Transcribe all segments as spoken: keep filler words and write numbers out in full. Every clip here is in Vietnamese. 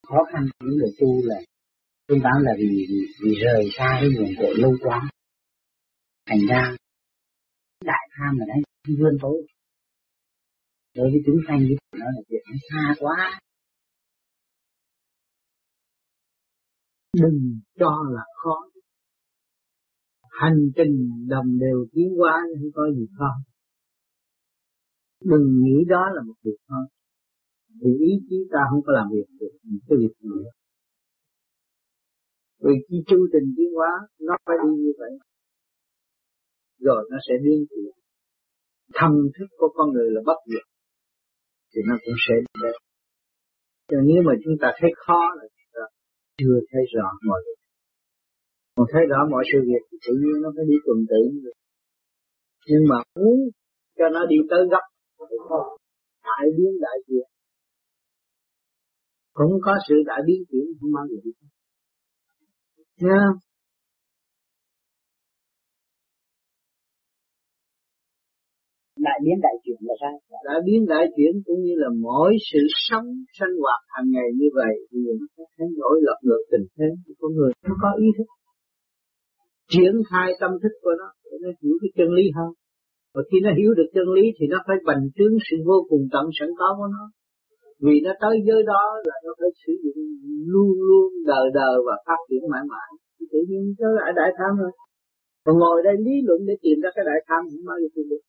khó khăn của những người tu là chúng ta là vì, vì, vì rời xa cái nguồn cội lâu quá. Thành ra đại tham là đấy vươn tối. Đối với chúng sanh như nó là việc nó xa quá. Đừng cho là khó. Hành trình đồng đều tiến hóa không có gì khó. Đừng nghĩ đó là một việc khó. Vì ý chí ta không có làm việc được cái việc nữa. Vì khi chu trình tiến hóa nó phải đi như vậy. Rồi nó sẽ biến chuyển. Thâm thức của con người là bất diệt. Thì nó cũng sẽ đi đến. Cho nếu mà chúng ta thấy khó là chúng ta chưa thấy rõ mọi việc. Còn thấy rõ mọi sự việc thì tự nhiên nó phải đi tuần tự. Nhưng mà muốn cho nó đi tới gấp thì không. Đại biến đại chuyển. Cũng có sự đại biến chuyển không bao giờ đi. Nha. Đại biến đại chuyển là sao? Đại biến đại chuyển cũng như là mỗi sự sống sinh hoạt hàng ngày như vậy thì nó có thay đổi lật ngược tình thế của con người, nó có ý thức triển khai tâm thức của nó để nó hiểu cái chân lý hơn. Và khi nó hiểu được chân lý thì nó phải bành trướng sự vô cùng tận sẵn có của nó. Vì nó tới giới đó là nó phải sử dụng luôn luôn đời đời và phát triển mãi mãi. Thì tự nhiên tới lại đại tham rồi. Còn ngồi đây lý luận để tìm ra cái đại tham không bao giờ tìm được.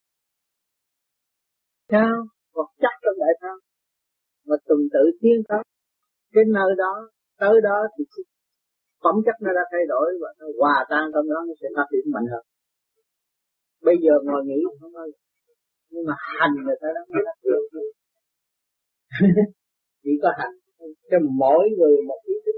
Sao? Còn chắc trong đại tham. Mà tuần tự tiến tới cái nơi đó, tới đó thì phẩm chất nó đã thay đổi và nó hòa tan trong đó nó sẽ phát triển mạnh hơn. Bây giờ ngồi nghĩ không bao giờ. Nhưng mà hành người ta đã phát triển. Chỉ có hành cho mỗi người một ý thức.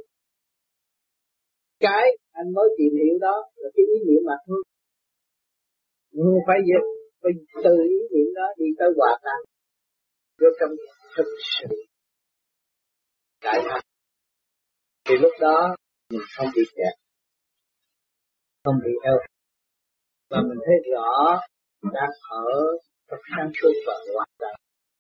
Cái anh mới tìm hiểu đó là cái ý niệm mà thôi. Nhưng phải gì? Phải từ ý niệm đó đi tới hòa tan. Vô trong thực sự đại tham. Thì lúc đó mình không bị kẹt, không bị eo. Và mình thấy rõ đang ở trong sáng suốt và hòa tan.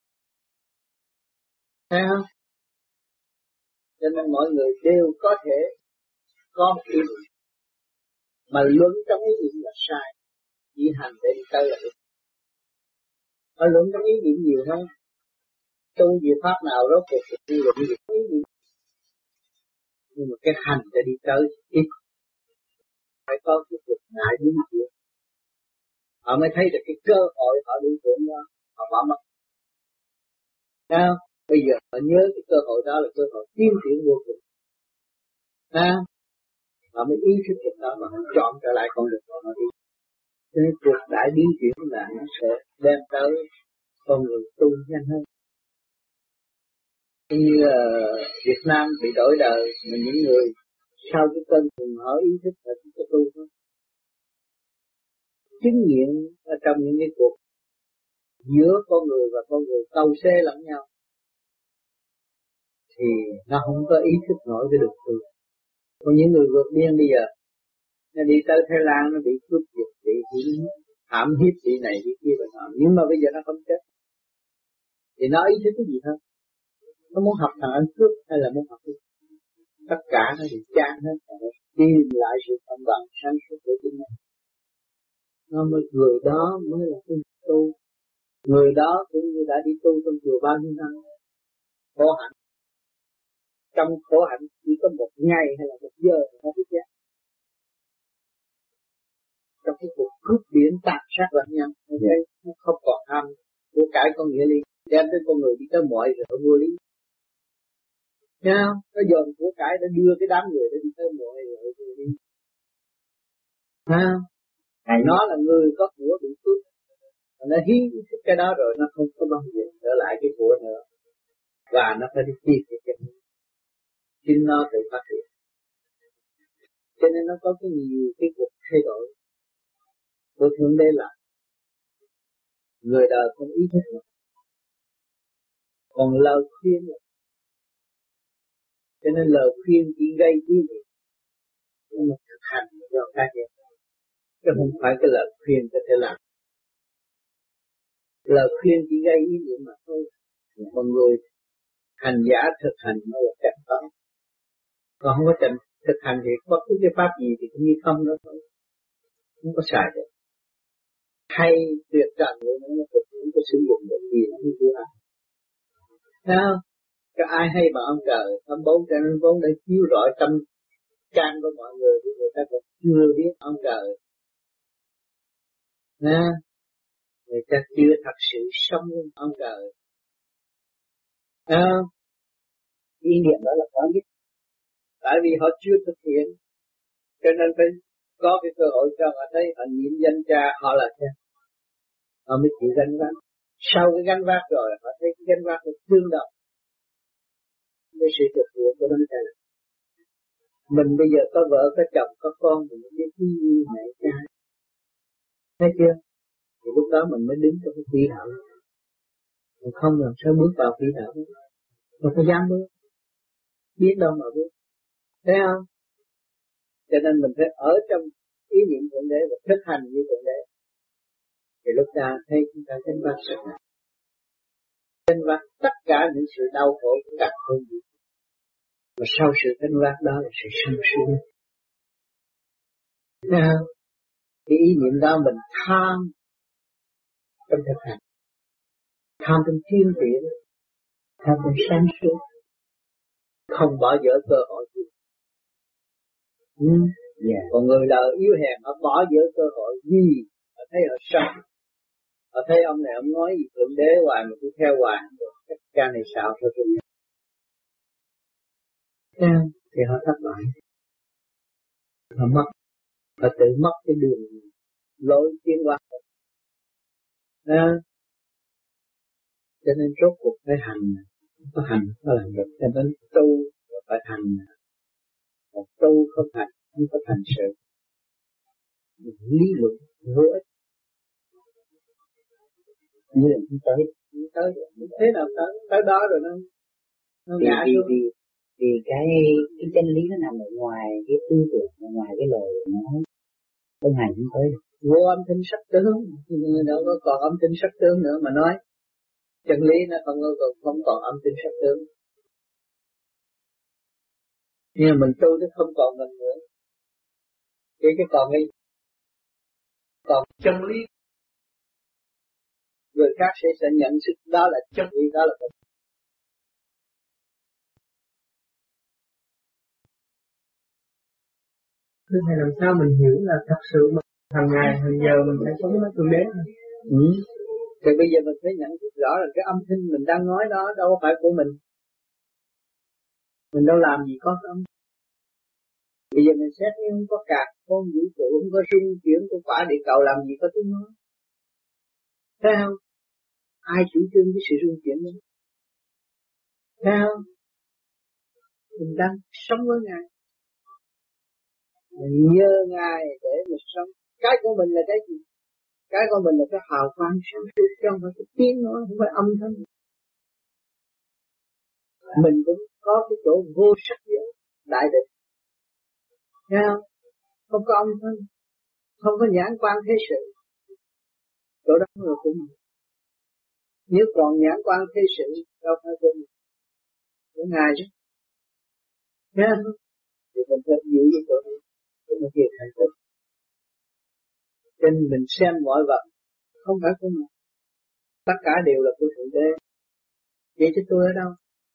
Thấy không? Cho nên mọi người đều có thể có một ý niệm. Mà luận trong ý niệm là sai. Chỉ hành để đi tới là đúng. Mà luận trong ý niệm nhiều hơn. Tu gì pháp nào rốt cuộc thì tu luận gì ý niệm. Nhưng mà cái hành để đi tới ít. Phải có cái cuộc ngại biến chuyển. Họ mới thấy được cái cơ hội họ đi chuyển đó. Họ bỏ mất. Sao? Bây giờ họ nhớ cái cơ hội đó là cơ hội tiến triển vô cùng. Sao? Họ mới ý thức được đó mà họ chọn trở lại con đường của họ đi. Cho nên cuộc đại biến chuyển là nó sẽ đem tới con người tu nhanh hơn. Như uh, Việt Nam bị đổi đời mà những người sau cái cơn khùng họ ý thức là chúng ta tu thôi. Chứng nghiệm ở trong những cái cuộc giữa con người và con người tâu xê lẫn nhau thì nó không có ý thức nổi cái đường tu. Còn những người vượt biên bây giờ nó đi tới Thái Lan nó bị cướp giật, bị hãm hiếp, bị này bị kia và nọ, nhưng mà bây giờ nó không chết thì nó ý thức cái gì hơn? Nó muốn học thằng ăn cướp hay là muốn học cái tất cả nó bị chán hết, tìm lại sự cân bằng sáng suốt của chính mình. Nó mới người đó mới là cái tu. Người đó cũng như đã đi tu trong chùa bao nhiêu năm khổ hạnh. Trong khổ hạnh chỉ có một ngày hay là một giờ nó biết chết. Trong cái cuộc cướp biển tàn sát lẫn nhau, nó không còn tham của cải con nghĩa lý, đem tới con người đi tới mọi rồi vô lý. Nghe không? Nó dồn của cải đã đưa cái đám người để đi tới mọi rồi vô lý. Ha? Nó là người có của bị cướp, nó hiến cái đó rồi nó không có bao giờ trở lại cái của nữa, và nó phải đi tìm cái chân chính nó tự phát triển. Cho nên nó có cái nhiều cái cuộc thay đổi. Tôi thường đây là người đời không ý thức nữa. Còn lời khuyên là cho nên lời khuyên chỉ gây ý niệm, nhưng mà thực hành do cá nhân, chứ không phải cái lời khuyên có thể làm. Lời khuyên chỉ gây ý niệm mà thôi. Còn người hành giả thực hành nó là cách đó. Còn không có trình thực hành thì bất cứ cái pháp gì thì cũng như không đó thôi, không có xài được. Hay tuyệt trần vậy nó cũng không có sử dụng được gì nó không được. Thấy không? Có ai hay mà ông trời ông bốn trên vốn để chiếu rọi tâm can của mọi người thì người ta còn chưa biết ông trời. Nè, người ta chưa thật sự sống với ông trời. À, ý niệm đó là khó nhất. Tại vì họ chưa thực hiện, cho nên phải có cái cơ hội cho họ thấy họ nhiễm danh cha họ là cha. Họ mới chịu gánh vác. Sau cái gánh vác rồi họ thấy cái gánh vác nó tương đồng với sự thực hiện của đấng cha. Mình bây giờ có vợ, có chồng, có con, mình biết quý yêu mẹ cha. Thấy chưa? Thì lúc đó mình mới đứng trong cái quỹ đạo. Mình không làm sao bước vào quỹ đạo. Mình có dám bước. Biết đâu mà bước. Thấy không? Cho nên mình phải ở trong ý niệm Thượng Đế và thực hành như Thượng Đế. Thì lúc ta thấy chúng ta gánh vác sức mạnh. Gánh vác tất cả những sự đau khổ của cả không gì. Và sau sự gánh vác đó là sự sung sướng. Thấy không? Cái ý niệm đó mình tham trong thực hành. Tham trong chuyên tiện. Tham trong sáng suốt. Không bỏ dở cơ hội gì. Ừ. Yeah. Còn người đời yếu hèn họ bỏ dở cơ hội gì? Họ thấy họ sống. Họ thấy ông này ông nói gì Thượng Đế hoài mà cứ theo hoài. Chắc cha này xạo thôi tôi. Yeah. Thì họ thất bại. Họ mất. Họ tự mất cái đường lối tiến hóa. À. Cho nên rốt cuộc phải hành. Có hành có làm được. Cho nên tu phải hành. Còn tu không hành không có thành sự. Lý luận vô ích. Như là không tới. Không tới. Thế nào tới? Tới đó rồi nó nó vì, ngã vì, xuống. Vì, vì cái, cái chân lý nó nằm ở ngoài cái tư tưởng, ở ngoài cái lời nói. Không hành không tới. Vô âm thanh sắc tướng. Đâu có còn âm thanh sắc tướng nữa mà nói. Chân lý nó không có không còn âm thanh sắc tướng. Nhưng mà mình tu nó không còn mình nữa. Chỉ cái còn cái còn chân lý. Người khác sẽ sẽ nhận thức đó là chân lý, đó là mình. Thế thì làm sao mình hiểu là thật sự mà hàng ngày, hàng giờ mình phải sống với Thượng Đế? Ừ. Thì bây giờ mình phải nhận thức rõ là cái âm thanh mình đang nói đó đâu phải của mình. Mình đâu làm gì có âm. Bây giờ mình xét như không có cạc, không vũ trụ, không có rung chuyển của quả địa cầu làm gì có tiếng nói. Thấy không? Ai chủ trương cái sự rung chuyển đó? Thấy không? Mình đang sống với Ngài. Mình nhờ Ngài để mình sống. Cái của mình là cái gì? Cái của mình là cái hào quang sáng suốt, chứ không phải cái tiếng nói, không phải âm thanh. Mình cũng có cái chỗ vô sắc giới, đại định. Thấy không? Không có âm thanh, không có nhãn quan thế sự. Chỗ đó là của mình. Nếu còn nhãn quan thế sự, đâu phải của mình. Của Ngài chứ. Thấy không? Thì mình phải giữ cái chỗ đó. Để mà kia thành tựu. Cho nên mình xem mọi vật không phải của mình. Tất cả đều là của Thượng Đế. Vậy chứ tôi ở đâu?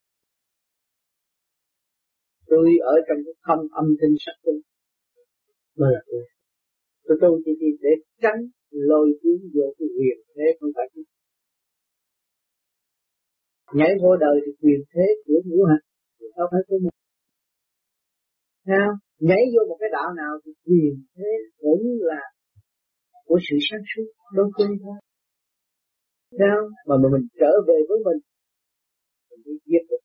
Tôi ở trong cái không âm thanh sắc tướng. Đó là tôi. Tôi tu chỉ để tránh lôi cuốn vô cái quyền thế không phải cái. Nhảy vô đời thì quyền thế của ngũ hành, đâu phải của mình. Sao? Nhảy vô một cái đạo nào thì quyền thế cũng là của sự sáng suốt, đối phương thôi. Sao? Mà mình trở về với mình, mình đi giết được.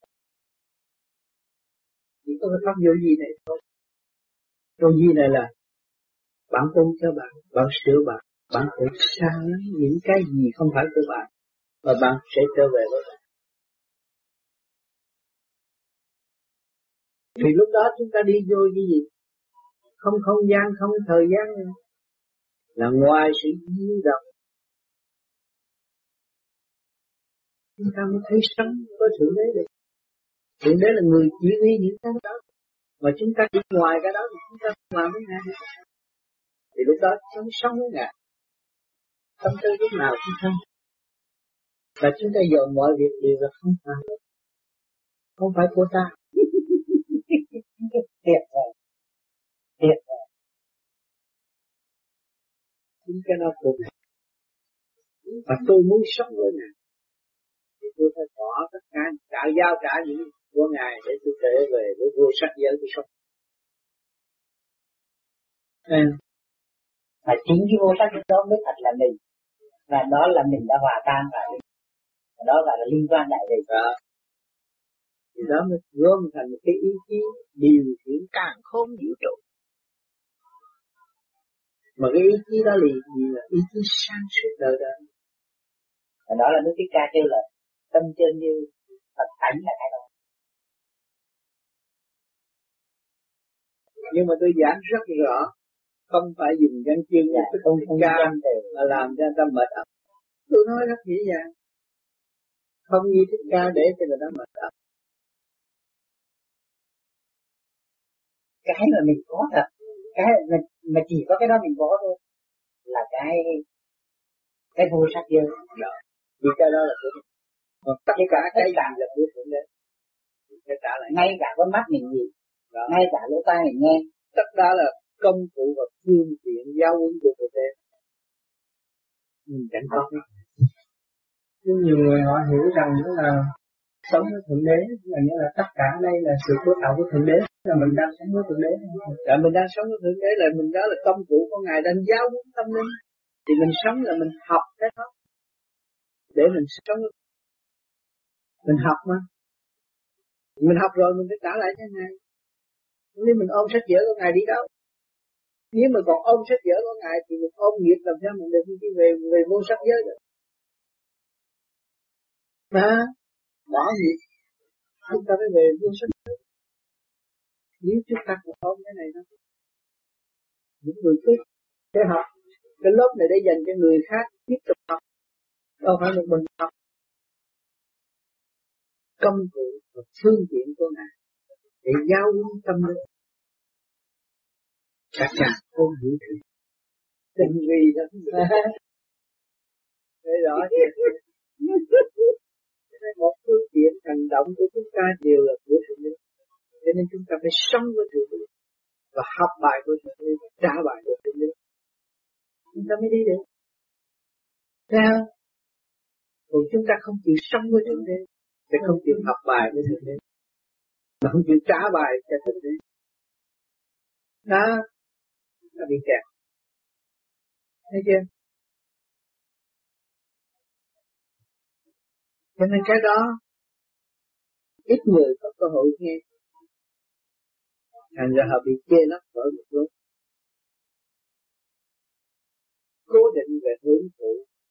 Chỉ có cái pháp vô vi này thôi. Vô vi này là bạn tu cho bạn, bạn sửa bạn, bạn phải xa lắm những cái gì không phải của bạn, và bạn sẽ trở về với bạn. Thì lúc đó chúng ta đi vô cái gì? Không không gian, không thời gian nữa. Là ngoài sự di động. Chúng ta mới thấy sống có Thượng Đế được. Thượng Đế là người chỉ huy những cái đó. Mà chúng ta đi ngoài cái đó thì chúng ta không làm với Ngài được. Thì lúc đó chúng sống với Ngài. Tâm tư lúc nào cũng không. Và chúng ta dồn mọi việc đều là không phải. Không phải của ta. Thiệt rồi. Thiệt rồi. Chính cái đó của Ngài. Và tôi muốn sống với Ngài. Thì tôi phải bỏ tất cả, trả giao trả những của Ngài để tôi trở về với vô sắc giới tôi sống. Ừ. Và chính cái vô sắc giới đó mới thật là mình. Và đó là mình đã hòa tan vào mình. Và đó gọi là liên quan đại về. Đó. Thì đó mới gom thành một cái ý chí điều khiển càng khôn vũ trụ. Mà cái ý chí đó là gì? Là ý chí sáng suốt đời đời. Và đó là Đức Thích Ca kêu là tâm chân như Phật tánh là cái đó. Nhưng mà tôi giảng rất rõ, không phải dùng danh chương dạ, của không, Thích không Ca mà làm cho người ta mệt ấp. Tôi nói rất dễ dàng. Không như Thích Ca để cho người ta mệt ấp. Cái mà mình có thật, cái mà, mà chỉ có cái đó mình có thôi, là cái cái vô sắc giới. Đó. Vì cái đó là của mình. Còn tất cả cái gì là của Thượng Đế. Tất cả lại. Ngay cả con mắt mình nhìn, đó. Ngay cả lỗ tai mình nghe. Tất cả là công cụ và phương tiện giáo huấn của Thượng Đế. Mình chẳng có cái. Nhưng nhiều người họ hiểu rằng nữa là sống với Thượng Đế là nghĩa là tất cả đây là sự bước đầu của Thượng Đế, là mình đang sống với Thượng Đế. Là mình đang sống với Thượng Đế, là mình đó là công cụ của Ngài đang giáo huấn tâm linh. Thì mình sống là mình học cái đó để mình sống. Mình học mà. Mình học rồi mình phải trả lại cho Ngài. Nếu mình ôm sách vở của Ngài đi đâu? Nếu mà còn ôm sách vở của Ngài thì mình ôm nghiệp làm sao mình được đi về về vô sách giới được. Mà bỏ nghiệp chúng ta phải về vô sách giới. Nếu chúng ta còn ôm cái này đó, những người biết để học, cái lớp này để dành cho người khác tiếp tục học, đâu phải một mình học. Công cụ và phương tiện của Ngài để giáo huấn tâm linh. Chắc chắn không hiểu chuyện tình vì đó. Thế đó nên một phương tiện hành động của chúng ta đều là của Thượng Đế. Cho nên chúng ta phải sống với Thượng Đế và học bài của Thượng Đế, trả bài của Thượng Đế. Chúng ta mới đi được. Sao? Còn chúng ta không chịu sống với Thượng Đế, sẽ không chịu học bài với Thượng Đế, mà không chịu trả bài cho Thượng Đế. Đó, ta bị kẹt. Thấy chưa? Cho nên cái đó ít người có cơ hội nghe, thành ra họ bị chê lấp bởi một lúc. Cố định về hướng thụ,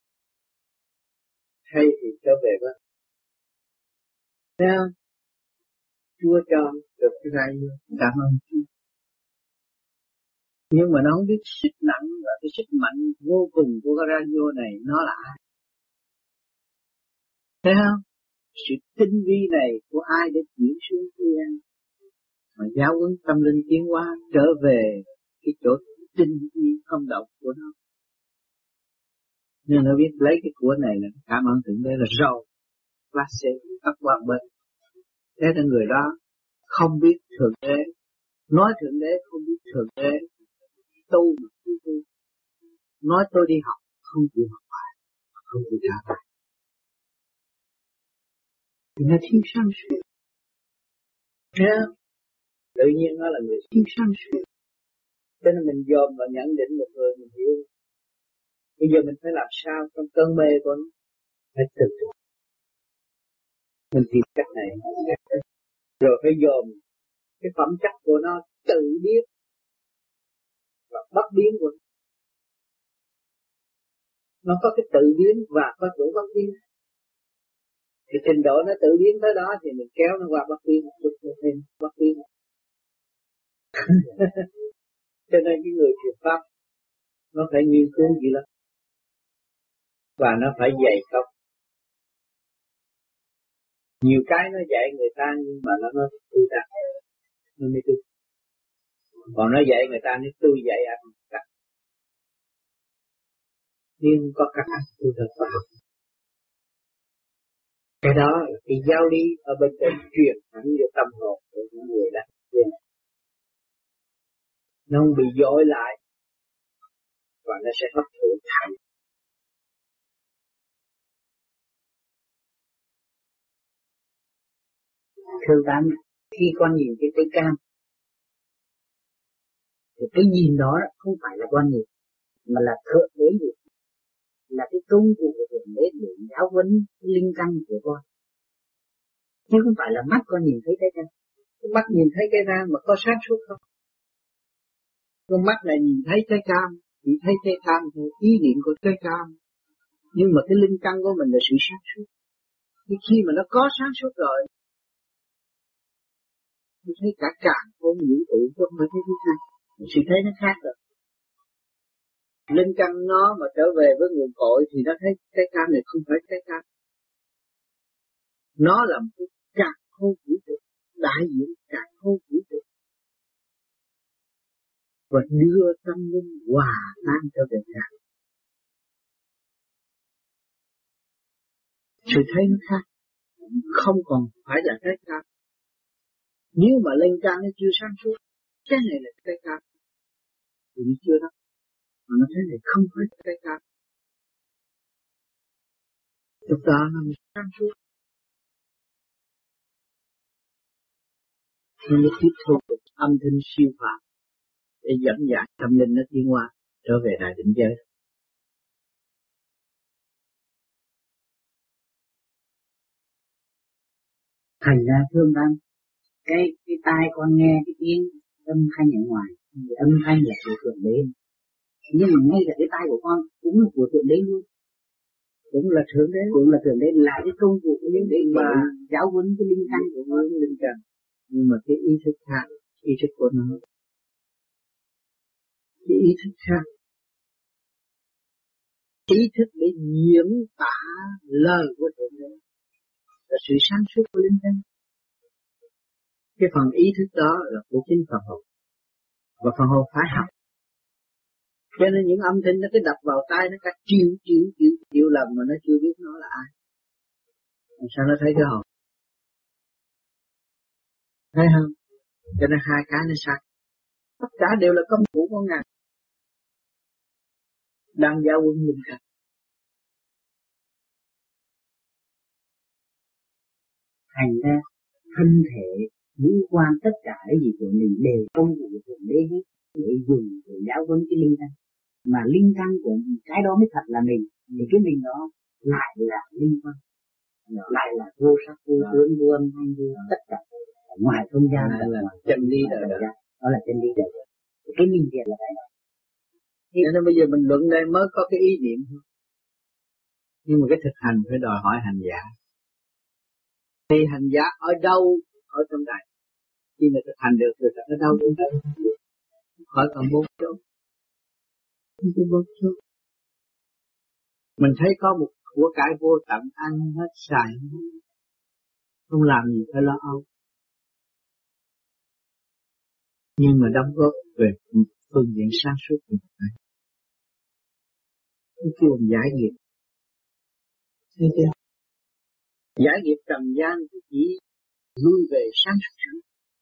hay thì trở về đó. Sao? Chúa cho được cái này, cảm ơn Chúa. Nhưng mà nó không biết sức nặng và cái sức mạnh vô cùng của cái radio này nó là ai? Thấy không? Sự tinh vi này của ai để chuyển xuống thế gian mà giáo huấn tâm linh tiến hóa trở về cái chỗ tinh vi không động của nó. Nhưng nó biết lấy cái của này là cảm ơn Thượng Đế là rồi và sẽ tắt qua bên. Thế nên người đó không biết Thượng Đế, nói Thượng Đế không biết Thượng Đế, tu mà không tu. Nói tôi đi học, không chịu học bài, không chịu trả bài. Thì nó thiếu sáng suốt. Thấy không? Tự nhiên nó là người thiếu sáng suốt. Cho nên mình dòm và nhận định một người mình hiểu. Bây giờ mình phải làm sao trong cơn mê của nó, phải tự tự. Mình tìm cách này, rồi phải dòm cái phẩm chất của nó tự biết và bất biến của nó. Nó có cái tự biến và có chỗ bất biến. Thì trình độ nó tự biến tới đó thì mình kéo nó qua bất biến một chút thêm bất biến. Cho nên cái người truyền pháp nó phải nghiên cứu gì lắm và nó phải dày công. Nhiều cái nó dạy người ta nhưng mà nó nó tự đạt nó mới được. Còn nói vậy người ta nói tôi dạy anh đặt. Nhưng có các anh tôi thật phải học. Cái đó là cái giao lý ở bên trên truyền thẳng vô tâm hồn của những người đặt tiền. Nó không bị dối lại và nó sẽ hấp thụ thành. Thưa bạn, khi con nhìn cái cây cam thì cái nhìn đó không phải là quan niệm mà là thượng đế gì, là cái công cụ của thượng đế để giáo huấn linh căn của con, chứ không phải là mắt con nhìn thấy cái cam. Cái mắt nhìn thấy cái cam mà có sáng suốt không? Con mắt này nhìn thấy cái cam, chỉ thấy cái cam thôi, ý niệm của cái cam. Nhưng mà cái linh căn của mình là sự sáng suốt. Thì khi mà nó có sáng suốt rồi, tôi thấy cả càng không vũ trụ chứ không phải thấy cái cam. Sự thấy nó khác rồi. Linh căn nó mà trở về với nguồn cội thì nó thấy cái cam này không phải cái cam. Nó là một cái càng không vũ trụ, đại diện càng không vũ trụ. Và đưa tâm linh hòa tan cho về cả. Sự thấy nó khác, không còn phải là cái cam. Nếu mà linh căn nó chưa sáng suốt, cái này là cái cam, thì nó chưa đó. Mà nó thấy này không phải cái cam. Chúng ta là sáng suốt. Nên nó tiếp thu được âm thanh siêu phàm để dẫn dắt tâm linh nó tiến hóa trở về đại định giới. Thành ra thương bạn, cái cái tai con nghe cái tiếng âm thanh ở ngoài, thì âm thanh là của thượng đế, nhưng mà ngay cả cái tai của con cũng là của thượng đế luôn, cũng là thượng đế, cũng là thượng đế, là cái công cụ của những để mà giáo huấn cái linh căn của con, linh căn. Nhưng mà cái ý thức khác, ý thức của nó, cái ý thức khác, ý thức để diễn tả lời của thượng đế là sự sáng suốt của linh căn. Cái phần ý thức đó là của chính phần hồn, và phần hồn phải học. Cho nên những âm thanh nó cứ đập vào tai nó cả triệu triệu triệu triệu lần mà nó chưa biết nó là ai. Làm sao nó thấy cái hồn? Thấy không? Cho nên hai cái nó sát. Tất cả đều là công cụ của Ngài. Đang giáo huấn linh căn. Thành ra thân thể, ngũ quan, tất cả cái gì của mình đều công cụ của thượng đế hết, để dùng để giáo huấn cái linh căn. Mà linh căn của cái đó mới thật là mình, thì cái mình đó lại là linh quan, lại là vô sắc vô tướng vô âm thanh vô tất cả ngoài không gian, là, là chân lý đời đời. Đó là chân lý đời đời. Cái minh thiện là cái đó. Cho nên bây giờ mình luận đây mới có cái ý niệm thôi. Nhưng mà cái thực hành phải đòi hỏi hành giả. Thì hành giả ở đâu ở trong này? Khi mà thực hành được rồi ở đâu cũng được. Khỏi còn bốn chỗ. Không có bốn chỗ. Mình thấy có một của cải vô tận, ăn hết xài hết. Không làm gì phải lo âu. Nhưng mà đóng góp về phương diện sáng suốt của mình. Cái kêu giải nghiệp. Thấy chưa? Giải nghiệp trần gian thì chỉ lui về sáng suốt.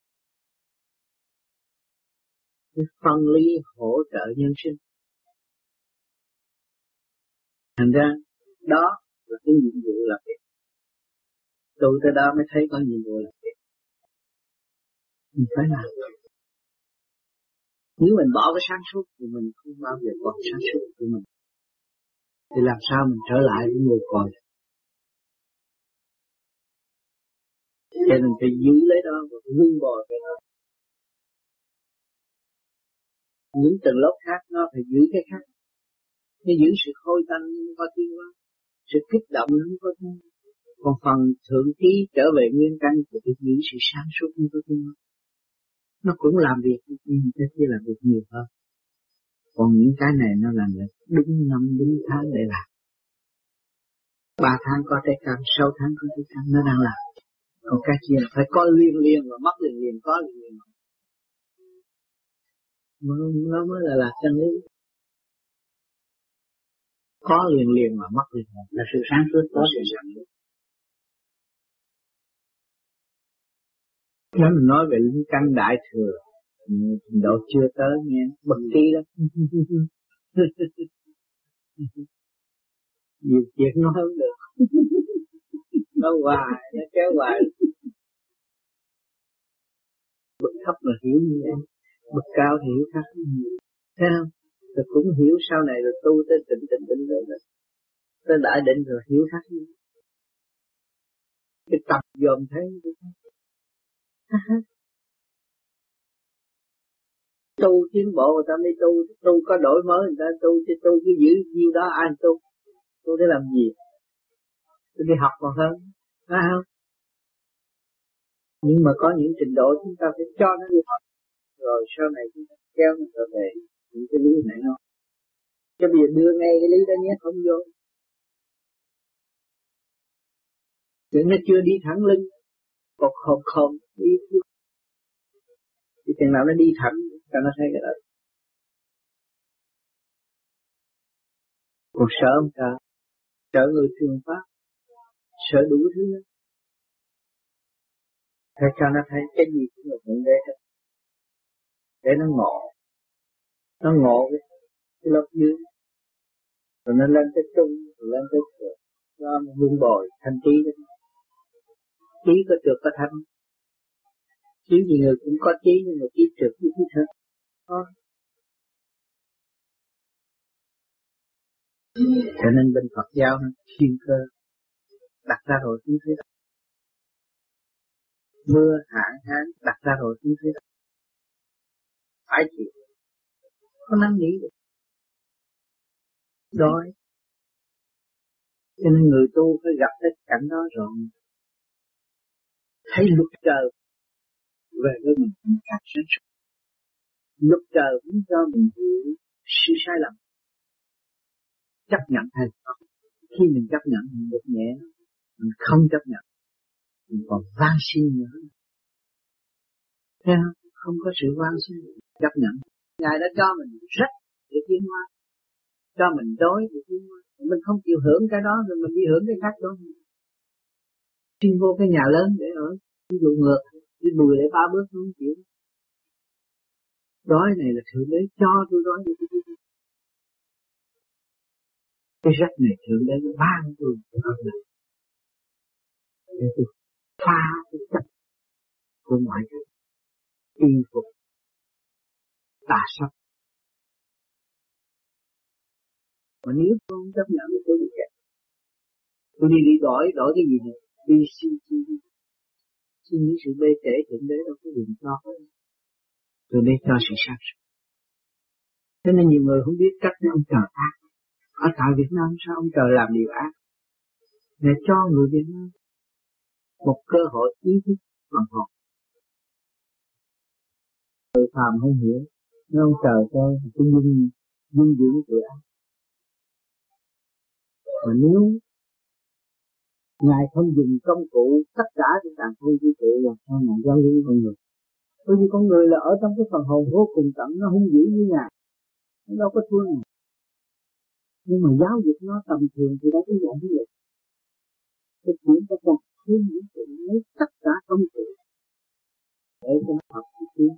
Cái phân lý hỗ trợ nhân sinh. Thành ra đó là cái nhiệm vụ làm việc. Tôi tới đó mới thấy có nhiệm vụ làm việc. Mình phải làm. Nếu mình bỏ cái sáng suốt thì mình không bao giờ còn sáng suốt của mình. Thì làm sao mình trở lại với người còn. Cho nên phải giữ lấy đó và vun bồi cái đó. Những tầng lớp khác nó phải giữ cái khác. Nó giữ sự khôi tanh nó có tiến hóa. Sự kích động nó không có tiến hóa. Còn phần thượng trí trở về nguyên căn thì phải giữ sự sáng suốt nó có tiến hóa. Nó cũng làm việc nhưng cái kia làm việc nhiều hơn. Còn những cái này nó làm việc đúng năm đúng tháng để làm. Ba tháng có trái cam, sáu tháng có trái cam nó đang làm. Còn cái kia phải có liền liền và mất liền liền, có liền liền. nó, nó mới là là chân lý. Có liền liền mà mất liền là sự sáng suốt có sự sáng suốt. Nếu mình nói về linh căn đại thừa, trình độ chưa tới nghe, bậc trí lắm. Nhiều chuyện nói không được. Nó hoài, nó kéo hoài. Bậc thấp là hiểu như vậy, bậc cao thì hiểu khác. Thấy không? Rồi cũng hiểu sau này rồi tu tới tịnh tịnh tịnh rồi, tới đại định rồi hiểu khác. Cái tập dồn thấy. Tu tiến bộ người ta mới tu, tu có đổi mới người ta tu, chứ tu cứ giữ nhiêu đó ai tu, tu để làm gì? Tu đi học còn hơn, phải không? Nhưng mà có những trình độ chúng ta phải cho nó đi học, rồi sau này chúng ta kéo nó trở về những cái lý này nó. Chứ bây giờ đưa ngay cái lý đó nhé, không vô. Chứ nó chưa đi thẳng lưng, còn khom khom đi. Thì chừng nào nó đi thẳng, cho nó thấy cái đó. Còn sợ không sợ? Sợ người thương pháp, sợ đủ thứ đó. Thế cho nó thấy cái gì cũng là thượng đế hết. Để nó ngộ. Nó ngộ cái, cái lớp dưới. Rồi nó lên tới trung, rồi lên tới thượng. Nó vun bồi, thanh trí đó. Trí có trượt có thanh. Trí gì người cũng có trí, nhưng mà trí trượt với trí thanh. Đó. Cho nên bên Phật giáo nó thiên cơ. Đặt ra rồi cũng thấy đó. Mưa, hạn, hán, đặt ra rồi cũng thấy đó. Phải chịu. Có năng nghĩ được. Đói. Cho nên người tu phải gặp cái cảnh đó rồi. Thấy luật trời về với mình càng sáng suốt. Luật trời cũng cho mình hiểu sự sai lầm. Chấp nhận hay không? Khi mình chấp nhận mình được nhẹ, mình không chấp nhận mình còn van xin nữa. Thấy không? Không có sự van xin, chấp nhận. Ngài đã cho mình rất để tiến hóa, cho mình đói để tiến hóa. Mình không chịu hưởng cái đó rồi mình đi hưởng cái khác đó. Xin vô cái nhà lớn để ở, ví dụ ngược, đi lùi để ba bước không chịu. Đói này là thượng đế cho tôi đói để tôi đi. Cái rắc này thượng đế nó ban tôi ở đây. Để tôi pha cái chất của ngoại cảnh, y phục, tà sắc. Mà nếu tôi không chấp nhận thì tôi đi kẹt. Tôi đi đi đổi, đổi cái gì này? Đi xin xin đi. Xin những sự bê trễ thượng đế đâu có quyền cho. Thượng đế cho sự sáng suốt. Thế nên nhiều người không biết cách ông trời ác. Ở tại Việt Nam sao ông trời làm điều ác? Để cho người Việt Nam một cơ hội ý thức bằng học. Người phàm không hiểu. Nên ông trời cho cái dung, dung dưỡng của ác. Mà nếu Ngài không dùng công cụ tất cả những tạng không vũ trụ là sao Ngài giao lưu con người? Bởi vì con người là ở trong cái phần hồn vô cùng tận, nó hung dữ như Ngài, nó đâu có thương Ngài. Nhưng mà giáo dục nó tầm thường thì đâu có dạy như vậy. Cái chuyện tất cả thương vũ trụ lấy tất cả công cụ để cho nó học cái chuyện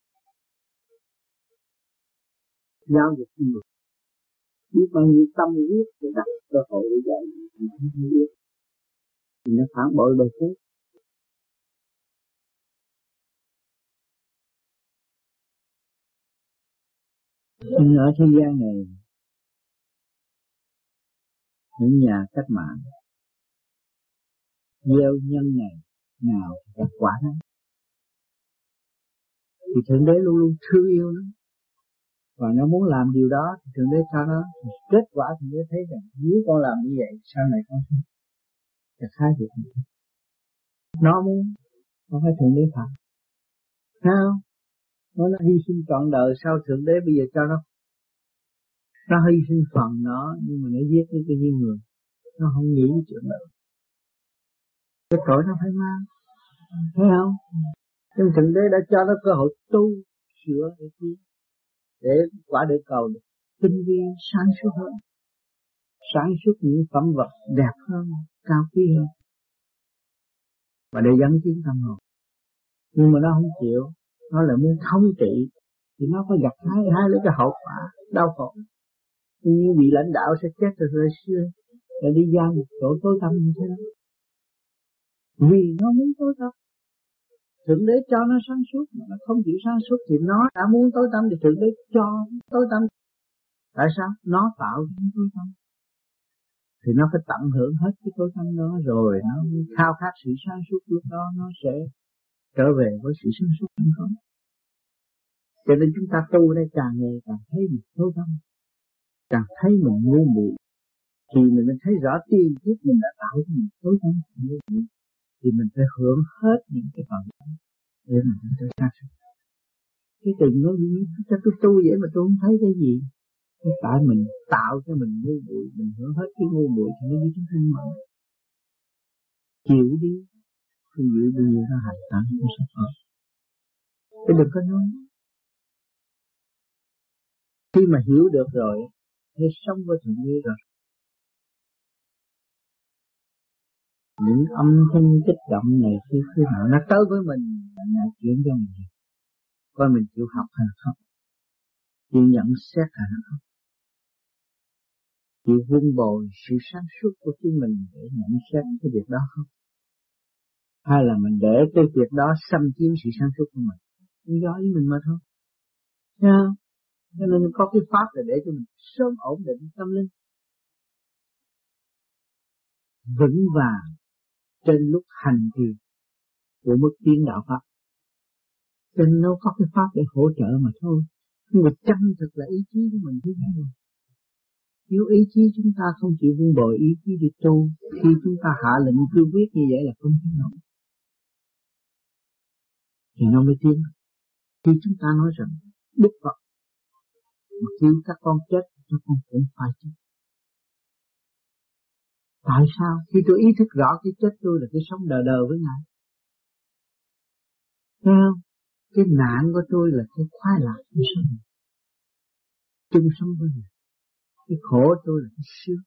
giáo dục con người. Biết bao nhiêu tâm huyết để đặt cơ hội để dạy mình không biết. Thì nó phản bội đời trước. Nhưng ở thế gian này, những nhà cách mạng gieo nhân này nào đạt quả đó, thì thượng đế luôn luôn thương yêu nó, và nó muốn làm điều đó thì thượng đế cho nó. Kết quả thượng đế thấy rằng nếu con làm như vậy sau này con sẽ sẽ khai được. Nó muốn, không phải thượng đế phải. Sao? Nó nó hy sinh trọn đời, sao thượng đế bây giờ cho nó nó hy sinh phần nó, nhưng mà nó giết cái cái người, nó không nghĩ chuyện đó. Cái tội nó phải mang, thấy không? Nhưng thượng đế đã cho nó cơ hội tu sửa để tiến. để quả địa cầu tinh vi sáng suốt hơn, sáng suốt những phẩm vật đẹp hơn, cao quý hơn, và để dẫn tiến tâm hồn. Nhưng mà nó không chịu, nó lại muốn thống trị, thì nó có gặt hái hái lấy cái hậu quả đau khổ. Như vị lãnh đạo sẽ chết rồi rồi xưa, rồi đi ra một chỗ tối tăm như thế đó. Vì nó muốn tối tăm, Thượng Đế cho nó sáng suốt, mà nó không chịu sáng suốt thì nó đã muốn tối tăm thì Thượng Đế cho tối tăm. Tại sao? Nó tạo cái tối tăm, thì nó phải tận hưởng hết cái tối tăm đó, rồi nó khao khát sự sáng suốt, lúc đó nó sẽ trở về với sự sáng suốt không không. Cho nên chúng ta tu đây càng ngày càng thấy mình tối tăm, càng thấy mình ngu muội, thì mình mới thấy rõ tiền kiếp mình đã tạo cho mình tối tăm ngu muội, thì mình phải hưởng hết những cái phần đó để mình chúng ta sáng suốt. Cái tình nó cho tôi tu vậy mà tôi không thấy cái gì. Cái tại mình tạo cho mình ngu muội, mình hưởng hết cái ngu muội thì nó như chúng thanh mẫn. Chịu đi, thì chịu bao nhiêu nó hành tạo nó sẽ khó. Chứ đừng có nói. Khi mà hiểu được rồi, thì sống với Thượng Đế rồi. Những âm thanh kích động này khi khi nào nó tới với mình là ngài chuyển cho mình. Coi mình chịu học hay không, chịu nhận xét hay không, chịu vun bồi sự sáng suốt của chính mình để nhận xét cái việc đó không, hay là mình để cái việc đó xâm chiếm sự sáng suốt của mình. Nhưng do ý mình mà thôi. Nha. Cho nên có cái pháp là để cho mình sớm ổn định tâm linh, vững vàng trên lúc hành trì của mức tiến đạo pháp. Cho nên nó có cái pháp để hỗ trợ mà thôi. Nhưng mà chân thực là ý chí của mình thứ hai rồi. Nếu ý chí chúng ta không chịu vun bồi ý chí đi tu, khi chúng ta hạ lệnh cương quyết như vậy là không thể nổi, thì nó mới tiến. Khi chúng ta nói rằng Đức Phật mà khi các con chết, các con cũng phải chết. Tại sao? Khi tôi ý thức rõ cái chết tôi là cái sống đời đời với Ngài. Thấy không? Cái nạn của tôi là cái khoái lạc của sống. Chung sống với Ngài. Cái khổ tôi là cái sướng.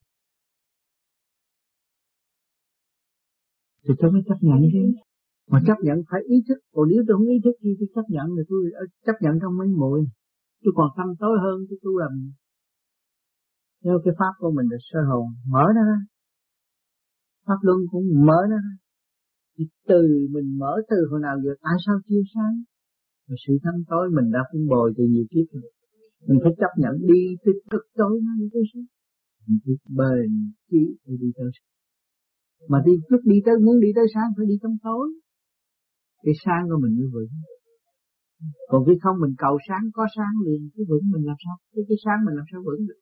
Thì tôi mới chấp nhận chứ. Mà chấp nhận phải ý thức. Còn nếu tôi không ý thức thì tôi chấp nhận là tôi chấp nhận trong mấy muội. Tôi còn tâm tối hơn cái tu làm. Theo cái pháp của mình là sơ hồn mở ra ra. Pháp luân cũng mở ra ra. Thì từ mình mở từ hồi nào giờ tại sao chưa sáng? Và sự thâm tối mình đã phân bồi từ nhiều kiếp rồi. Mình phải chấp nhận đi từ cực tối nó đi tới sáng. Mình phải bền chí để đi tới sáng. Mà đi lúc đi tới muốn đi tới sáng phải đi trong tối. Cái sáng của mình mới vững. Còn khi không mình cầu sáng có sáng liền, cái vững mình làm sao? Cái cái sáng mình làm sao vững được?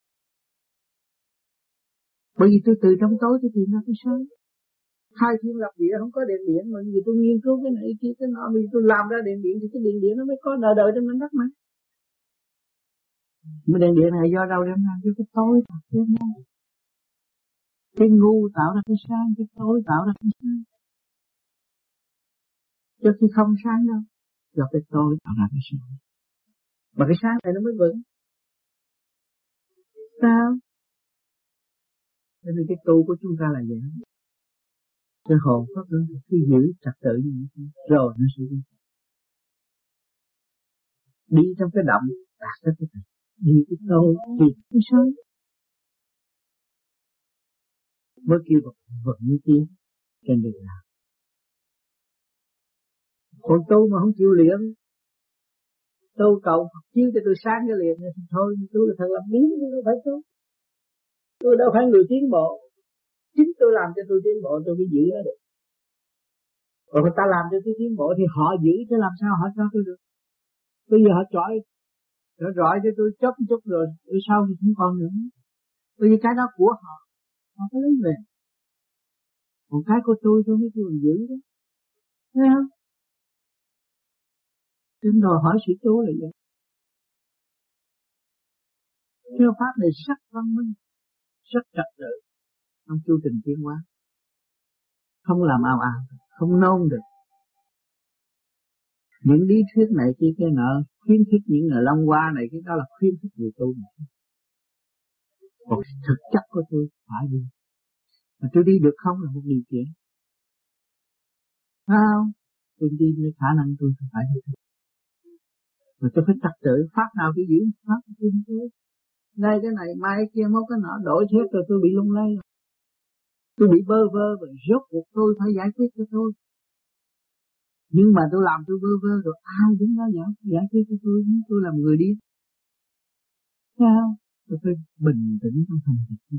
Bởi vì tôi từ trong tối tôi tìm ra cái sáng. Hai thiên lập địa không có điện điện mà vì tôi nghiên cứu cái này kia cái nọ, vì tôi làm ra điện điện thì cái điện điện nó mới có đời đời trên mảnh đất mà. Mà điện điện này do đâu đem ra? Cho cái tối tạo ra. Cái ngu tạo ra cái sáng, cái tối tạo ra cái sáng. Cho khi không sáng đâu, do cái tối tạo ra cái sáng. Mà cái sáng này nó mới vững. Sao? Cho nên cái tu của chúng ta là vậy. Cái hồn pháp luân khi giữ trật tự như vậy rồi nó sẽ đi. Đi trong cái động đạt tới cái thực. Đi cái tôi thì cái sáng. Mới kêu vật vững tiến trên đường nào. Còn tu mà không chịu luyện, tu cầu Phật chiếu cho tôi sáng cái liền thì thôi, tôi là thật làm biến, tôi đâu phải tu. Tôi đâu phải người tiến bộ. Chính tôi làm cho tôi tiến bộ, tôi mới giữ nó được. Còn người ta làm cho tôi tiến bộ thì họ giữ, chứ làm sao họ cho tôi được. Bây giờ họ chọi, họ rọi cho tôi chốc chút rồi, rồi sau thì không còn nữa. Bởi vì cái đó của họ, họ phải lấy về. Còn cái của tôi tôi mới kêu giữ đó. Thấy không? Chúng đòi hỏi sự tu là vậy. Theo pháp này rất văn minh, rất trật tự trong chu trình tiến hóa. Không làm ào ào, không nôn được. Những lý thuyết này kia kia nọ, khuyến khích những người long hoa này, cái đó là khuyến khích người tu. Còn thực chất của tôi phải đi. Mà tôi đi được không là một điều kiện. Phải không? Tôi đi với khả năng tôi phải đi. Mà tôi phải trật tự, pháp nào tôi giữ, pháp tôi không có. Đây cái này, mai cái kia, mốt cái nọ, đổi hết rồi tôi bị lung lay. Tôi bị bơ vơ, và rốt cuộc tôi phải giải quyết cho tôi. Nhưng mà tôi làm tôi bơ vơ rồi ai đứng đó giải, giải quyết cho tôi, tôi làm người điên. Sao? Tôi phải bình tĩnh trong hành trình.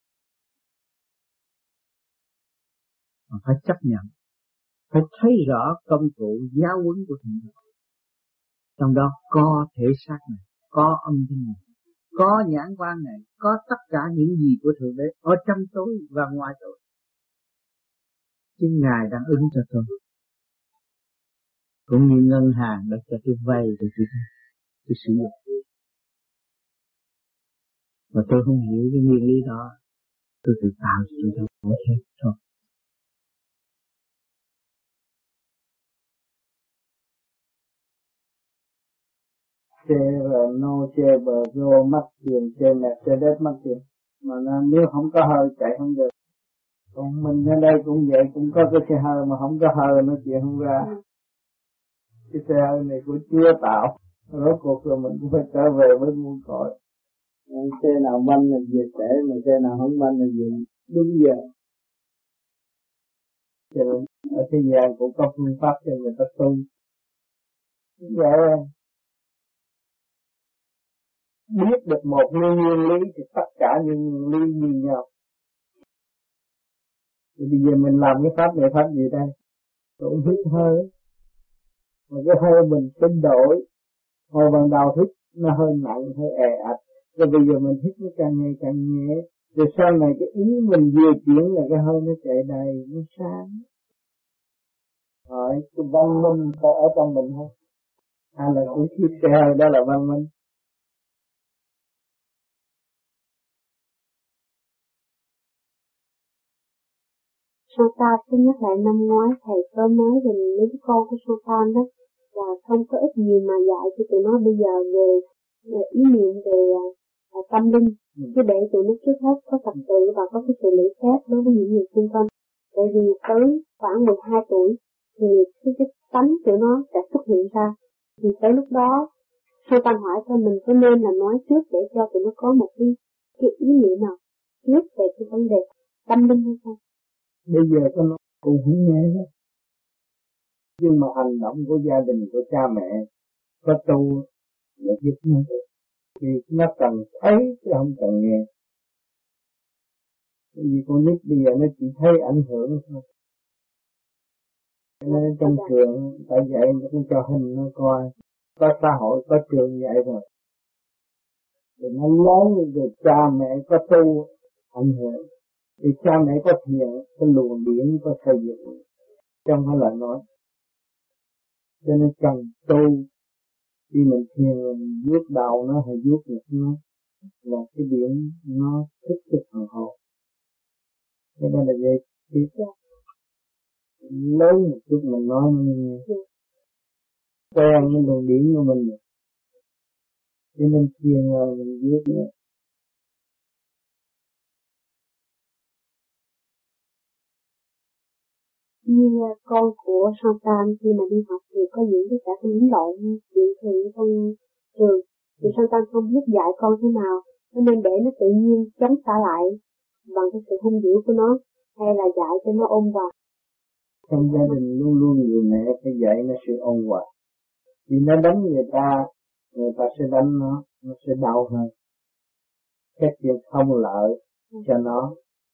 Mà phải chấp nhận. Phải thấy rõ công cụ giáo huấn của Thượng Đế. Trong đó có thể xác này, có âm thanh này, có nhãn quan này, có tất cả những gì của Thượng Đế ở trong tôi và ngoài tôi. Chứ Ngài đang ứng cho tôi. Cũng như ngân hàng đã cho tôi vay rồi tôi, tôi sử dụng. Mà tôi không hiểu cái nguyên lý đó, tôi tự tạo tôi đâu có thể thôi. Chê rồi nô chê bờ rô mất tiền, chê mẹ chê đất mất tiền. Mà nếu không có hơi chạy không được. Còn mình ở đây cũng vậy, cũng có cái xe hơi mà không có hơi nó chuyện không ra. Cái xe hơi này của Chúa tạo, rốt cuộc rồi mình cũng phải trở về với nguồn cội. Xe nào banh là về trễ, mà xe nào không banh là về đúng giờ. Cho nên ở thế gian cũng có phương pháp cho người ta tu. Vậy biết được một nguyên lý thì tất cả những nguyên lý như nhau. Thì bây giờ mình làm cái pháp này pháp gì đây? Cũng hít hơi. Mà cái hơi mình sẽ đổi. Hồi ban đầu hít nó hơi nặng, hơi è ạch. Rồi bây giờ mình hít nó càng ngày càng nhẹ. Rồi sau này cái ý mình vừa chuyển là cái hơi nó chạy đầy, nó sáng. Rồi cái văn minh có ở trong mình không? Hay là cái chiếc xe hơi đó là văn minh? Sota thứ nhất lại năm ngoái thầy có nói về mấy cái con của Sota đó và không có ít nhiều mà dạy cho tụi nó bây giờ về, về ý niệm về uh, tâm linh, ừ. Chứ để tụi nó trước hết có tập tự và có cái sự lễ phép đối với những người xung quanh. Tại vì tới khoảng mười hai tuổi thì cái, cái tánh tụi nó sẽ xuất hiện ra. Thì tới lúc đó Sota hỏi thôi mình có nên là nói trước để cho tụi nó có một cái, cái ý niệm nào trước về cái vấn đề tâm linh hay không? Bây giờ có nó cũng không nghe hết. Nhưng mà hành động của gia đình, của cha mẹ có tu là giúp nó được. Vì nó cần thấy chứ không cần nghe. Bởi vì con nít bây giờ nó chỉ thấy ảnh hưởng thôi. Nên trong trường tại dạy nó cũng cho hình nó coi. Có xã hội, có trường dạy rồi. Thì nó lớn rồi cha mẹ có tu ảnh hưởng. Thì cha mẹ có thiền, cái luồng điển có xây dựng, trong phải là nói. Cho nên cần tu, khi mình thiền mình vuốt đầu nó hay vuốt ngực nó, là cái điển nó thích cái phần hồn. Cho nên là vậy, thì lớn một chút mình nói nó nghe. Quen cái luồng điển của mình. Cho nên thiền rồi mình vuốt nó. Như con của Santan khi mà đi học thì có những cái cả cái lẫn lộn chuyện thường trong trường, thì Santan không biết dạy con thế nào, cho nên để nó tự nhiên chống trả lại bằng cái sự hung dữ của nó, hay là dạy cho nó ôn hòa. Trong gia đình luôn luôn người mẹ phải dạy nó sự ôn hòa. Vì nó đánh người ta, người ta sẽ đánh nó, nó sẽ đau hơn. Cái chuyện không lợi cho nó.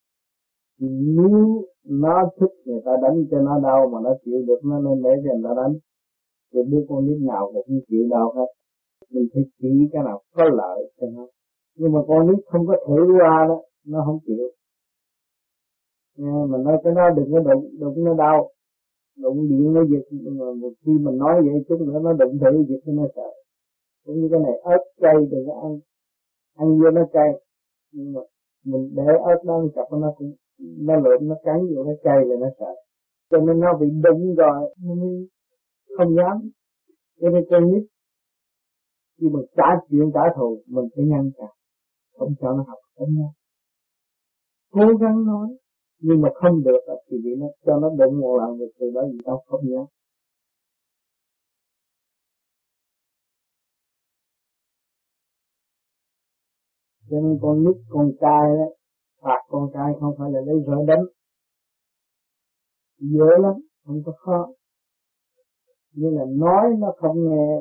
Nếu nó thích người ta đánh cho nó đau mà nó chịu được, nó nên để cho người ta đánh. Thì đứa con nít nào cũng không chịu đau hết. Mình phải chỉ cái nào có lợi cho nó. Nhưng mà con nít không có thử qua đó, nó không chịu. Nghe mà nói cho nó đừng có đụng, đụng nó đau. Đụng điện nó giật, nhưng mà một khi mình nói vậy chút nữa nó đụng thử giật cho nó sợ. Cũng như cái này ớt cay đừng có ăn. Ăn vô nó cay. Nhưng mà mình để ớt đó chọc nó cũng nó lượm nó cắn vô cái cây là nó sợ, cho nên nó bị đụng rồi nó không dám. Cho nên con nít khi mà trả chuyện trả thù mình phải ngăn chặn, không cho nó học không nha. Cố gắng nói nhưng mà không được thì bị nó cho nó đụng một lần rồi từ đó gì đâu không nhớ. Cho nên con nít con trai đó, phạt con trai không phải là lấy roi đánh, dễ lắm, không có khó. Như là nói nó không nghe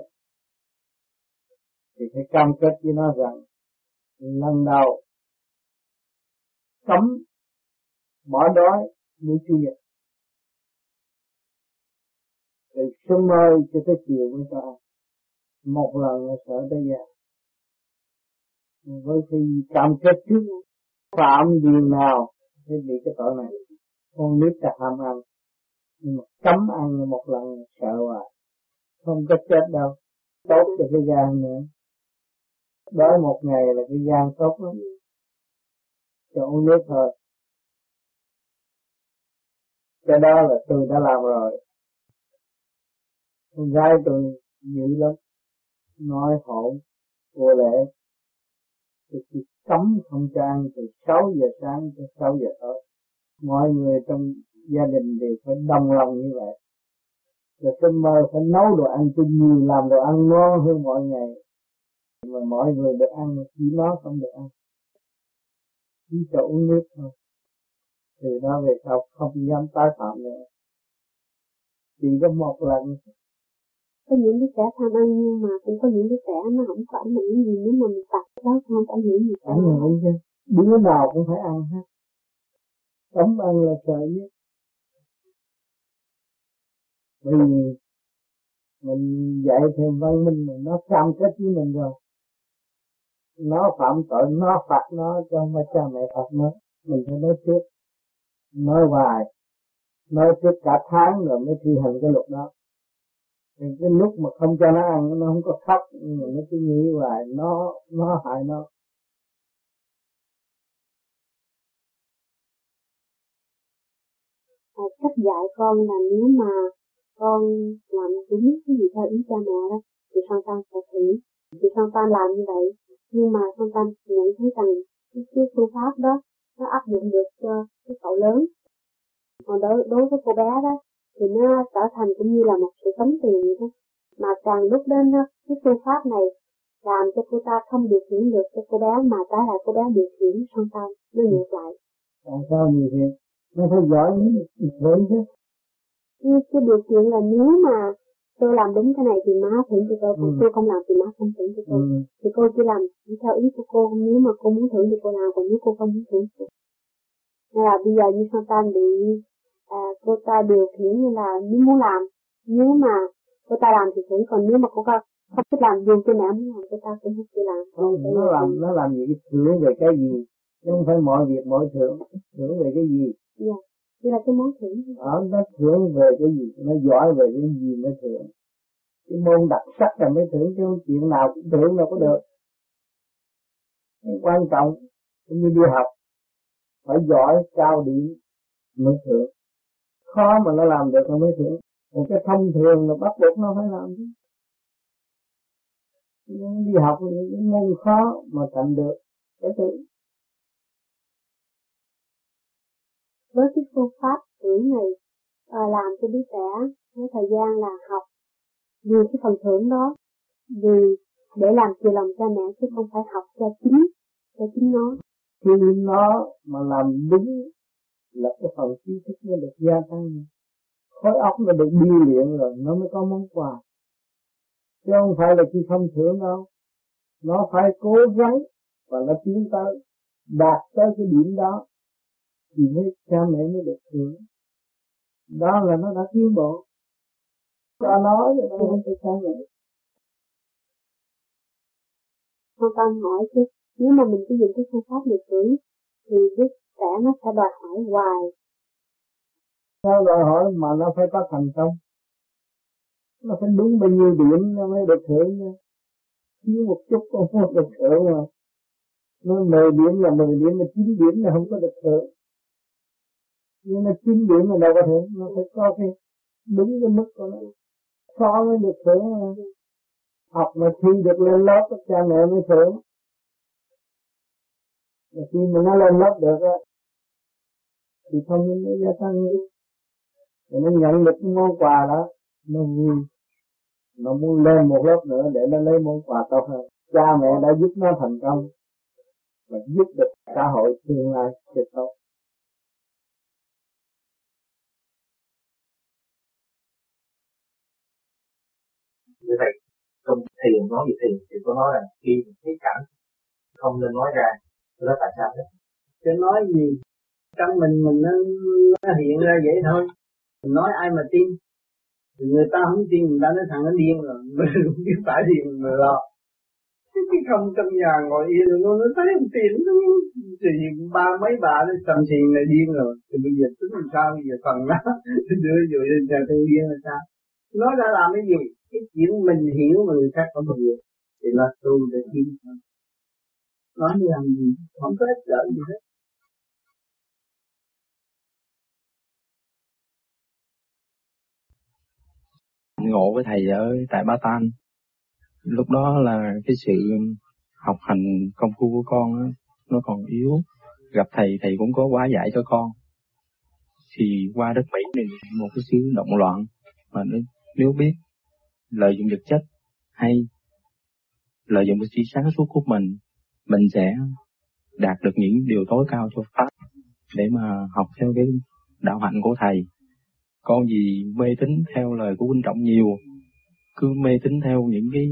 thì phải cam kết với nó rằng lần đầu cấm bỏ đói buổi chủ nhật, từ sớm mơ cho tới chiều mới cho ăn, một lần là sợ tới già. Với khi cam kết trước phạm điều nào thì bị cái tội này. Con nít là ham ăn, nhưng mà cấm ăn một lần sợ hoài, không có chết đâu, tốt cho cái gan nữa. Đói một ngày là cái gan tốt lắm, cho uống nước thôi. Cái đó là tôi đã làm rồi. Con gái tôi dữ lắm, nói hỗn, vô lễ. Tôi chỉ cấm không cho ăn từ sáu giờ sáng tới sáu giờ tối. Mọi người trong gia đình đều phải đồng lòng như vậy. Rồi tôi mơ phải nấu đồ ăn cho nhiều, làm đồ ăn ngon hơn mọi ngày. Mà mọi người được ăn mà chỉ nó không được ăn. Chỉ cho uống nước thôi. Từ đó về sau không dám tái phạm nữa. Chỉ có một lần. Có những đứa trẻ tham ăn nhưng mà cũng có những đứa trẻ nó không có ảnh hưởng gì, nếu mà mình tập đó không có ảnh hưởng gì cả. Ảnh hưởng chứ, đứa nào cũng phải ăn hết. Cấm ăn là sợ nhất. Bởi vì mình dạy thêm văn minh mà nó cam kết với mình rồi. Nó phạm tội, nó phạt nó, cho không phải cha mẹ phạt nó. Mình phải nói trước. Nói hoài. Nói trước cả tháng rồi mới thi hành cái luật đó. Thì cái lúc mà không cho nó ăn, nó không có khóc, nhưng mà nó cứ nghĩ hoài, nó, nó hại nó. À, cách dạy con là nếu mà con làm đúng cái gì theo ý cha mẹ đó, thì sau ta sẽ thử, thì sau ta làm như vậy, nhưng mà sau ta nhận thấy rằng cái, cái phương pháp đó nó áp dụng được cho cái cậu lớn, còn đối, đối với cô bé đó thì nó trở thành cũng như là một sự tống tiền vậy đó. Mà càng lúc đến đó, cái phương pháp này làm cho cô ta không điều khiển được cho cô bé, mà trái lại cô bé điều khiển sau ta, nó ngược lại. Tại sao như thế? Nó phải giỏi như thế chứ. Như cái điều kiện là nếu mà tôi làm đúng cái này thì má thưởng cho tôi, còn ừ. tôi không làm thì má không thưởng cho tôi. Ừ. Thì cô chỉ làm theo ý của cô, nếu mà cô muốn thưởng thì cô làm, còn nếu cô không muốn thưởng thì... Nên là bây giờ như San Tan bị à, cô ta điều khiển như là nếu muốn làm, nếu mà cô ta làm thì thưởng, còn nếu mà cô ta không thích làm, dù cho mẹ muốn làm, cô ta cũng không chịu làm. Không, nó làm, nó làm gì, thưởng về cái gì, chứ không phải mọi việc mọi thưởng, thưởng về cái gì. Dạ, như là cái món thưởng. Ở nó thưởng về cái gì, nó giỏi về cái gì mới thưởng. Cái môn đặc sắc là mới thưởng, chứ chuyện nào cũng thưởng đâu có được. Cái quan trọng, cũng như đi học, phải giỏi, cao điểm mới thưởng. Khó mà nó làm được nó mới thưởng. Còn cái thông thường là bắt buộc nó phải làm chứ. Nhưng đi học những môn khó mà thành được cái thứ. Với cái phương pháp thưởng này à, làm cho đứa trẻ có thời gian là học vì cái phần thưởng đó, vì để làm chiều lòng cha mẹ chứ không phải học cho chính cho chính nó. Khi nó mà làm đúng là cái phần trí thức nó được gia tăng, khối óc nó được điêu luyện rồi nó mới có món quà, chứ không phải là khi không thưởng đâu. Nó phải cố gắng và nó tiến tới đạt tới cái điểm đó thì mới cha mẹ mới được thưởng. Đó là nó đã tiến bộ. Cho nó chứ không phải cha mẹ. Con con hỏi chứ nếu mà mình sử dụng cái phương pháp được thưởng thì đứa trẻ nó sẽ đòi hỏi hoài. Sao đòi hỏi mà nó phải có thành công? Nó phải đúng bao nhiêu điểm nó mới được thưởng nha. Thiếu một chút cũng không được thưởng mà. Nó mười điểm là mười điểm, mà chín điểm là không có được thưởng. Nhưng mà chín điểm là đâu có thưởng, nó phải có cái đúng cái mức của nó. khó mới được thưởng. Học mà thi được lên lớp cha mẹ mới thưởng. Mà khi mà nó lên lớp được á thì thông minh nó gia tăng, thì nó nhận được cái món quà đó nó vui, nó muốn lên một lớp nữa để nó lấy món quà tốt hơn. Cha mẹ đã giúp nó thành công và giúp được xã hội tương lai được tốt. Như vậy trong thiền nói về thiền thì có nói là khi thấy cảm không nên nói ra, đó tại sao thế? Chứ nói gì trong mình mình nó, nó hiện ra vậy thôi. Mình nói ai mà tin? Người ta không tin, người ta nói thằng nó điên rồi, mình không biết phải điên mà lo. Cái không trong nhà ngồi yên rồi nó thấy không tin, thì ba mấy bà nó sầm xì là điên rồi. Thì bây giờ tính làm sao, bây giờ phần đó đưa vô nhà thương điên là sao? Nói ra làm cái gì? Cái chuyện mình hiểu mà người khác không hiểu thì là tu để tin. Nói làm gì? Không có ích lợi gì hết. Ngộ với thầy ở tại Ba Tan, lúc đó là cái sự học hành công phu của con đó, nó còn yếu. Gặp thầy, thầy cũng có hóa giải cho con. Thì qua đất Mỹ này, một cái xứ động loạn, mà nếu biết lợi dụng vật chất hay lợi dụng cái trí sáng suốt của mình, mình sẽ đạt được những điều tối cao cho Pháp để mà học theo cái đạo hạnh của thầy. Con gì mê tín theo lời của huynh Trọng nhiều, cứ mê tín theo những cái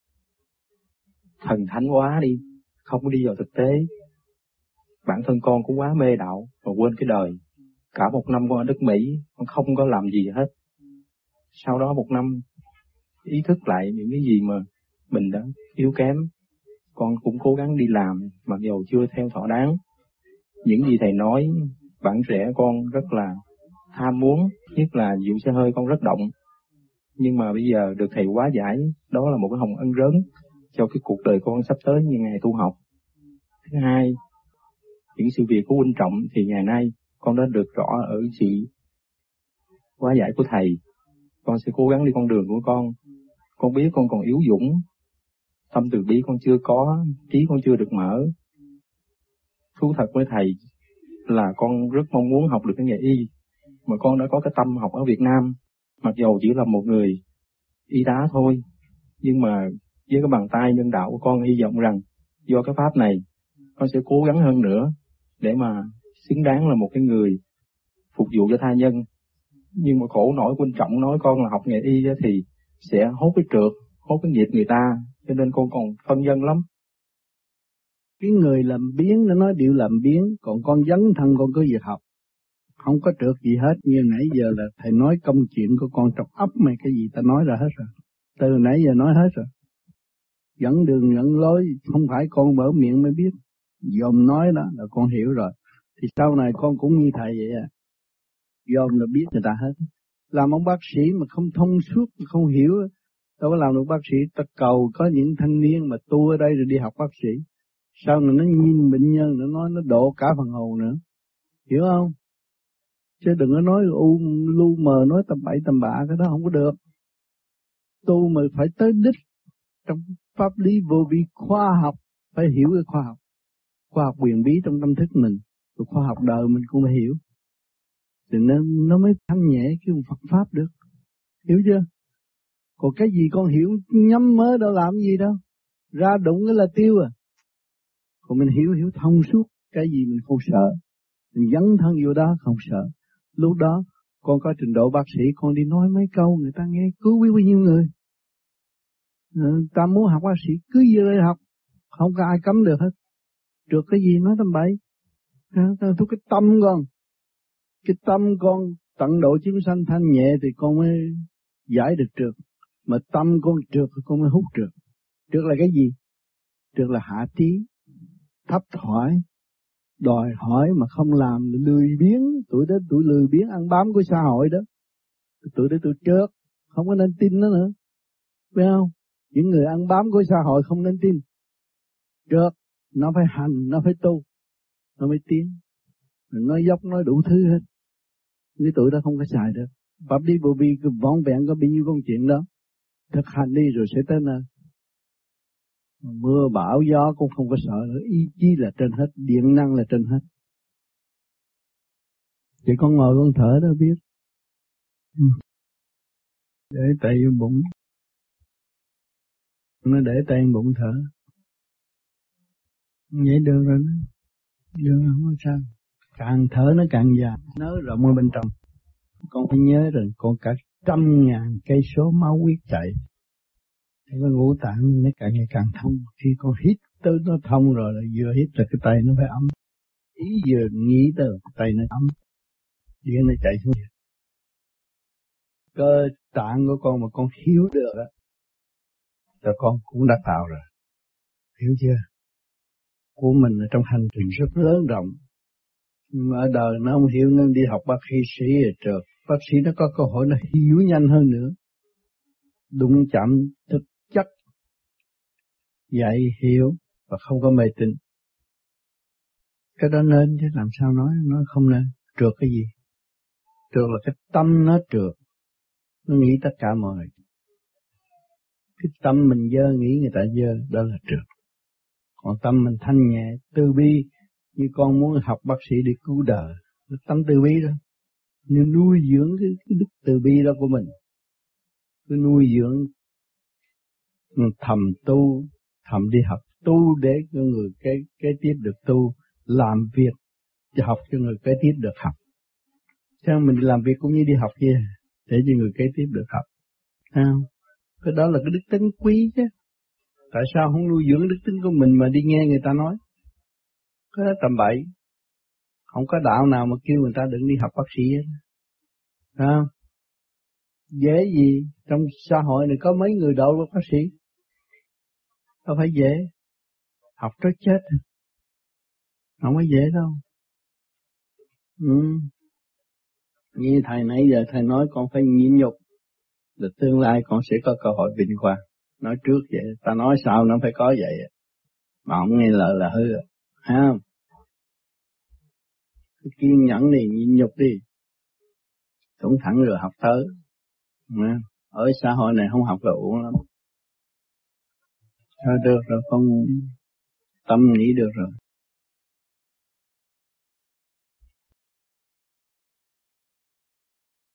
thần thánh quá đi, không có đi vào thực tế. Bản thân con cũng quá mê đạo và quên cái đời. Cả một năm con ở đất Mỹ, con không có làm gì hết. Sau đó một năm ý thức lại những cái gì mà mình đã yếu kém, con cũng cố gắng đi làm, mặc dù chưa theo thỏa đáng. Những gì thầy nói, bản rẽ con rất là tham muốn, nhất là dịu xe hơi con rất động. Nhưng mà bây giờ được thầy hóa giải, đó là một cái hồng ân lớn cho cái cuộc đời con sắp tới như ngày tu học. Thứ hai, những sự việc của huynh Trọng thì ngày nay con đã được rõ ở sự hóa giải của thầy. Con sẽ cố gắng đi con đường của con. Con biết con còn yếu dũng, tâm từ bi con chưa có, trí con chưa được mở. Thú thật với thầy là con rất mong muốn học được cái nghề y, mà con đã có cái tâm học ở Việt Nam, mặc dù chỉ là một người y tá thôi. Nhưng mà với cái bàn tay nhân đạo của con, hy vọng rằng do cái pháp này, con sẽ cố gắng hơn nữa để mà xứng đáng là một cái người phục vụ cho tha nhân. Nhưng mà khổ nổi huynh Trọng nói con là học nghề y thì sẽ hốt cái trượt, hốt cái nghiệp người ta, cho nên con còn phân vân lắm. Cái người làm biến nó nói điệu làm biến, còn con dấn thân con cứ việc học, không có trượt gì hết. Như nãy giờ là thầy nói công chuyện của con trong ấp mày, cái gì ta nói ra hết rồi, từ nãy giờ nói hết rồi. Dẫn đường dẫn lối không phải con mở miệng mới biết, dòm nói đó là con hiểu rồi. Thì sau này con cũng như thầy vậy à, dòm là biết người ta hết. Làm ông bác sĩ mà không thông suốt, không hiểu, đâu có làm được bác sĩ. Ta cầu có những thanh niên mà tu ở đây rồi đi học bác sĩ, sau này nó nhìn bệnh nhân, nó nói nó độ cả phần hồn nữa, hiểu không? Chứ đừng có nói u lu mờ, nói tầm bậy tầm bạ, cái đó không có được. Tu mà phải tới đích trong pháp lý vô vi khoa học, phải hiểu cái khoa học, khoa học quyền bí trong tâm thức mình, rồi khoa học đời mình cũng phải hiểu, thì nó, nó mới thanh nhẹ cái Phật pháp được, hiểu chưa? Còn cái gì con hiểu nhắm mớ đâu làm gì đâu, ra đụng cái là tiêu à. Còn mình hiểu hiểu thông suốt, cái gì mình không sợ, mình dấn thân vô đó không sợ. Lúc đó con có trình độ bác sĩ, con đi nói mấy câu người ta nghe, cứu biết bao nhiêu người. Ừ, ta muốn học bác sĩ cứ vô đây học, không có ai cấm được hết. Trượt cái gì nói tầm bậy. Tôi cái tâm con, cái tâm con tận độ chúng sanh thanh nhẹ thì con mới giải được trượt. Mà tâm con trượt thì con mới hút trượt. Trượt là cái gì? Trượt là hạ trí, thấp thỏi, đòi hỏi mà không làm, lười biếng. Tuổi đó tuổi lười biếng ăn bám của xã hội đó, tuổi đó tuổi trượt, không có nên tin nó nữa, biết không? Những người ăn bám của xã hội không nên tin. Trượt, nó phải hành, nó phải tu, nó mới tiến. Nói dốc nói đủ thứ hết, cái tuổi đó không có xài được. Pháp lý vô vi cứ vỏn vẹn có bao nhiêu công chuyện đó. Thực hành đi rồi sẽ tới nơi. Mưa bão gió cũng không có sợ nữa, ý chí là trên hết, điện năng là trên hết. Chỉ con ngồi con thở đó biết. Ừ. Để tay vô bụng. Nó để tay vô bụng thở. Vậy được rồi đó. Được rồi, không có sao. Càng thở nó càng dài, nới rộng ở bên trong. Con phải nhớ rằng con cả trăm ngàn cây số máu huyết chạy. Thì cái ngũ tạng nó càng ngày càng thông. Khi con hít tới nó thông rồi, là vừa hít là cái tay nó phải ấm. Ý vừa nghĩ tới cái tay nó ấm. Điện nó chạy xuống. Cơ tạng của con mà con hiểu được á, là con cũng đã tạo rồi. Hiểu chưa? Của mình ở trong hành trình rất lớn rộng. Nhưng mà ở đời nó không hiểu nên đi học bác sĩ rồi trượt. Bác sĩ nó có cơ hội nó hiểu nhanh hơn nữa. Đụng chạm thực chất. Dạy hiểu và không có mê tín. Cái đó nên chứ làm sao nói, nó không nên. Trượt cái gì? Trượt là cái tâm nó trượt. Nó nghĩ tất cả mọi người. Cái tâm mình dơ, nghĩ người ta dơ, đó là trượt. Còn tâm mình thanh nhẹ, từ bi, như con muốn học bác sĩ để cứu đời, nó tâm từ bi đó. Nhưng nuôi dưỡng cái, cái đức từ bi đó của mình. Cứ nuôi dưỡng thầm tu, thầm đi học tu để cho người kế, kế tiếp được tu, làm việc cho học cho người kế tiếp được học. Chứ mình làm việc cũng như đi học kia, để cho người kế tiếp được học. Không? Cái đó là cái đức tính quý chứ. Tại sao không nuôi dưỡng đức tính của mình mà đi nghe người ta nói? Cái đó tầm bậy. Không có đạo nào mà kêu người ta đừng đi học bác sĩ hết. Không? Dễ gì? Trong xã hội này có mấy người đậu được bác sĩ? Đâu phải dễ. Học tới chết. Không có dễ đâu. Ừ. Như thầy nãy giờ thầy nói con phải nhịn nhục. Là tương lai con sẽ có cơ hội vinh quang. Nói trước vậy, ta nói sao nó phải có vậy. Mà không nghe lời là hư. Thấy không? Cứ kiên nhẫn đi, nhịn nhục đi. Thủng thẳng rồi học tới. Ở xã hội này không học là uổng lắm. Thôi được rồi, con tâm nghĩ được rồi.